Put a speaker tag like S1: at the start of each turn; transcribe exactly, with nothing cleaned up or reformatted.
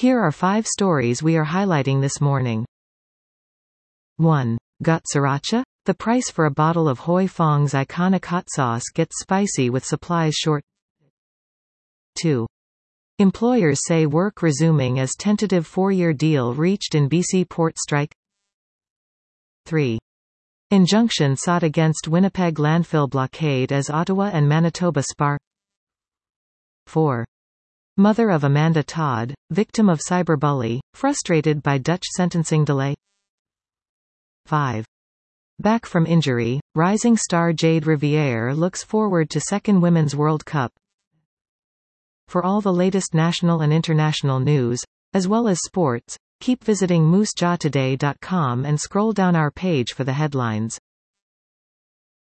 S1: Here are five stories we are highlighting this morning. one. Got sriracha? The price for a bottle of Hoi Fong's iconic hot sauce gets spicy with supplies short. two. Employers say work resuming as tentative four-year deal reached in B C port strike. three. Injunction sought against Winnipeg landfill blockade as Ottawa and Manitoba spar. four. Mother of Amanda Todd, victim of cyberbully, frustrated by Dutch sentencing delay. five. Back from injury, rising star Jade Riviere looks forward to second Women's World Cup. For all the latest national and international news, as well as sports, keep visiting moose jaw today dot com and scroll down our page for the headlines.